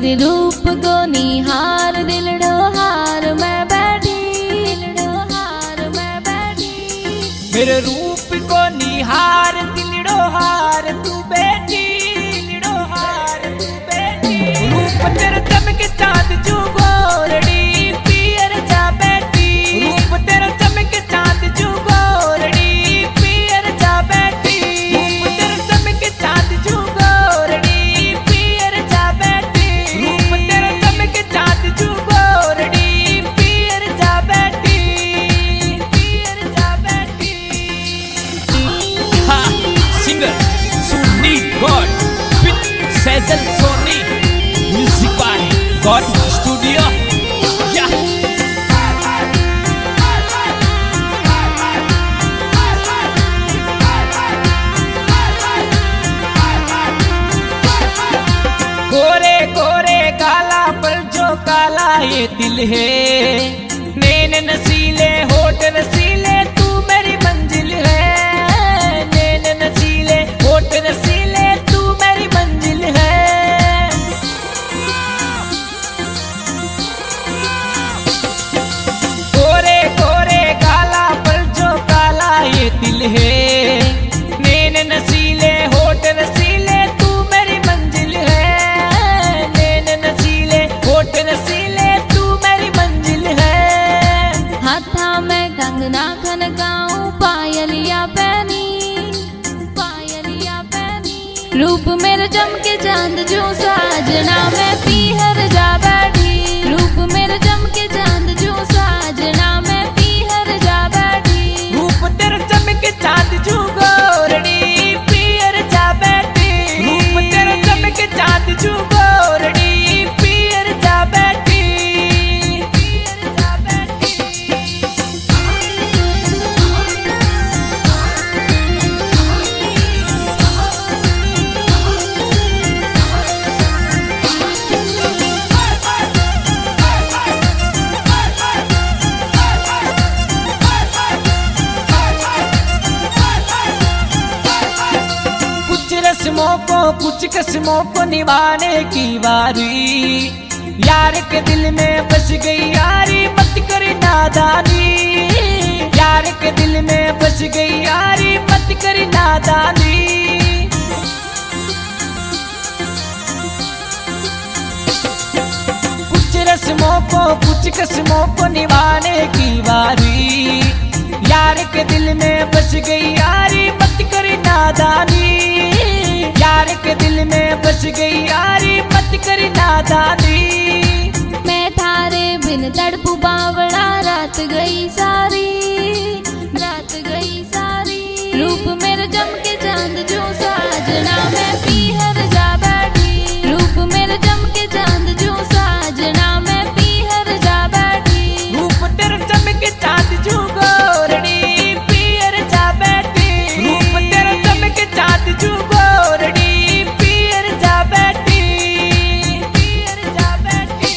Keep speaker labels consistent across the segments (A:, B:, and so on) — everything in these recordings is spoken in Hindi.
A: तेरे रूप को निहार दिलड़ो हार मैं बैठी, दिलड़ो हार मैं बैठी।
B: मेरे रूप को निहार दिलड़ो हार तू बैठी, दिलड़ो हार तू बैठी। रूप तेरा चमके चांद जो गोरड़ी पियर जा बैठी। रूप तेरा चमके चांद जो गोरड़ी पियर जा बैठी। रूप तेरा चमके चांद जो गोरड़ी पियर जा बैठी। रूप तेरा चमके चांद जो गोरड़ी पियर जा बैठी, पियर जा बैठी। Ha! Singer Sunni God with Sejal Soni. Music by God Studio. Yeah. गोरे गोरे गाला पर जो काला ये दिल है। नैन नसीले होठ रसीले तू मेरी मंजिल है। नैन नसीले होठ रसीले तू मेरी मंजिल है। गोरे गोरे गाला पर जो काला ये दिल है। नैन नसीले होठ रसीले तू मेरी मंजिल है। नैन नसीले होठ रसीले तू मेरी मंजिल है।
A: हाथा मैं कंगना खनकाऊं पायलिया पहनी, पायलिया पहनी। रूप मेरे चमके चांद जो साजना मैं पीहर जा बैठी। रूप मेरे चमके चांद जो साजना मैं पीहर जा बैठी।
B: रूप तेरा चमके चांद जो गोरड़ी पियर जा बैठी। रूप तेरा चमके चांद जो गोरड़ी पियर जा बैठी, पियर जा बैठी। कुछ रस्मों को कुछ कस्मों को निभाने की बारी। यार के दिल में बस गई यारी मत करी नादानी। यार के दिल में बस गई यारी मत करी नादानी। कुछ रस्मों को कुछ कस्मों को निभाने की बारी। यार के दिल में बस गई यारी मत करी नादानी। यार के दिल में बस गई यारी मत करी नादानी।
A: मैं थारे बिन तड़पू बावड़ा रात गई सारी, रात गई सारी। रूप मेरे चमके चांद जो साजना मैं पीहर जा बैठी। रूप मेरे चमके चांद जो साजना मैं पीहर जा बैठी।
B: रूप तेरा चमके चांद जो गोरड़ी पियर जा बैठी। रूप तेरा चमके चांद जो गोरड़ी पियर जा बैठी, पियर जा बैठी।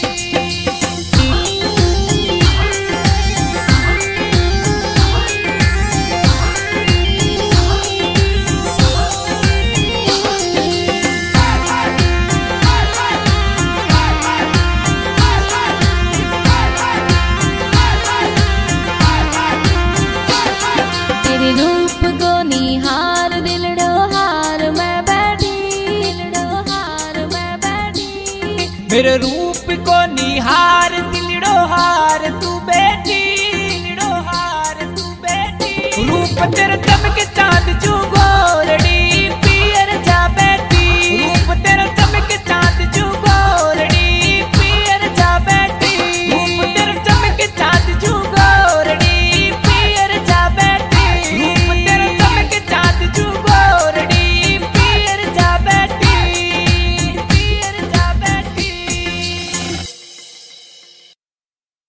A: तेरे रूप को निहार दिलड़ो हार मैं बैठी, दिलड़ो हार मैं बैठी।
B: मेरे रूप को निहार दिलड़ो हार तू बैठी, दिलड़ो हार तू बैठी। रूप तेरा चमके चांद जो गोरड़ी